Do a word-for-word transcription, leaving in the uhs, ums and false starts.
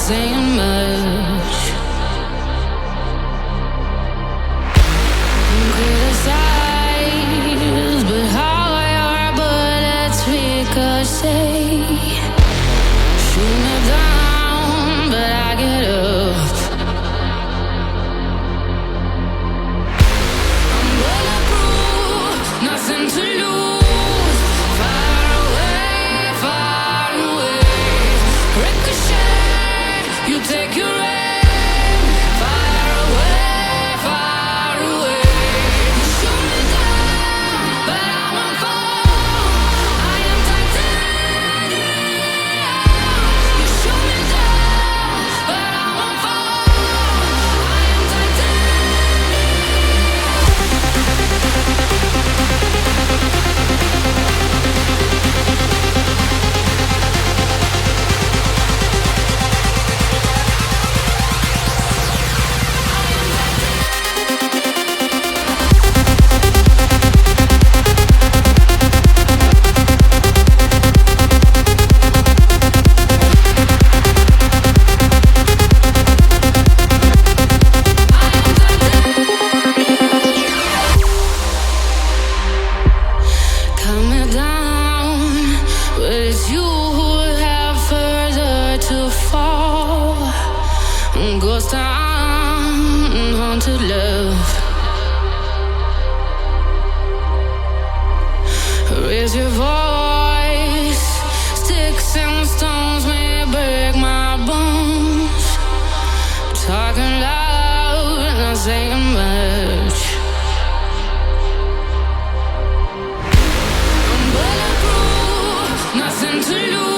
saying much. Criticize, but how your bullets ricochet. Shoot me down, but I get up. I'm bulletproof, nothing to lose. Far away, far away. Ricochet, you take your aim. Far away, far away. You shoot me down, but I'm on fire. I am titanium. You shoot me down, but I'm on fire. I am coming down, but it's you who have further to fall. Ghost town, haunted love. Raise your voice. Sticks and stones may break my bones. Talking loud, not saying much. I'm bulletproof, nothing to lose.